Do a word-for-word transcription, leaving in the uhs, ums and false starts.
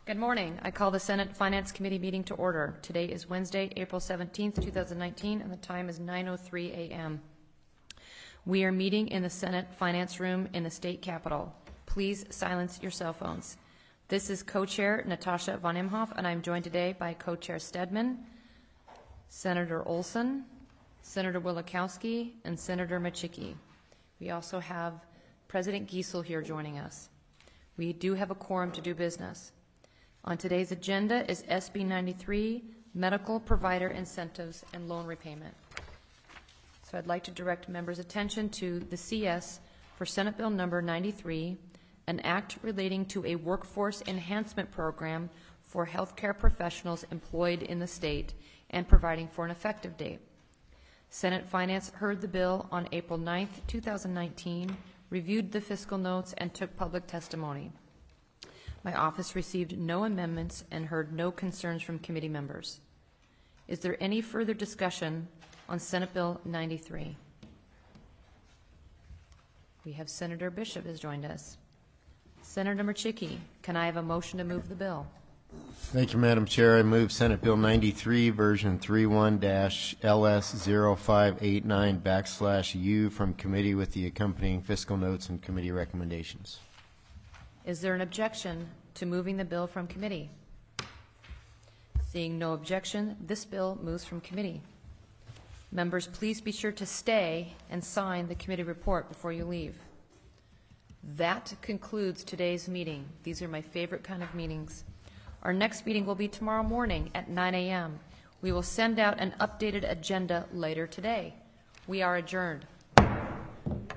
Good morning. I call the Senate Finance Committee meeting to order. Today is Wednesday, April seventeenth, two thousand nineteen, and the time is nine oh three a m We are meeting in the Senate Finance Room in the State Capitol. Please silence your cell phones. This is Co-Chair Natasha von Imhoff, and I'm joined today by Co-Chair Stedman, Senator Olson, Senator Wielechowski, and Senator Machicki. We also have President Giesel here joining us. We do have a quorum to do business. On today's agenda is S B ninety-three, Medical Provider Incentives and Loan Repayment. So I'd like to direct members' attention to the C S for Senate Bill number ninety-three, an act relating to a workforce enhancement program for healthcare professionals employed in the state and providing for an effective date. Senate Finance heard the bill on April ninth, two thousand nineteen, reviewed the fiscal notes, and took public testimony. My office received no amendments and heard no concerns from committee members. Is there any further discussion on Senate Bill ninety-three? We have Senator Bishop has joined us. Senator Machicki, can I have a motion to move the bill? Thank you, Madam Chair. I move Senate Bill ninety-three, version thirty-one dash L S zero five eight nine backslash U from committee with the accompanying fiscal notes and committee recommendations. Is there an objection to moving the bill from committee? Seeing no objection, this bill moves from committee. Members, please be sure to stay and sign the committee report before you leave. That concludes today's meeting. These are my favorite kind of meetings. Our next meeting will be tomorrow morning at nine a m We will send out an updated agenda later today. We are adjourned.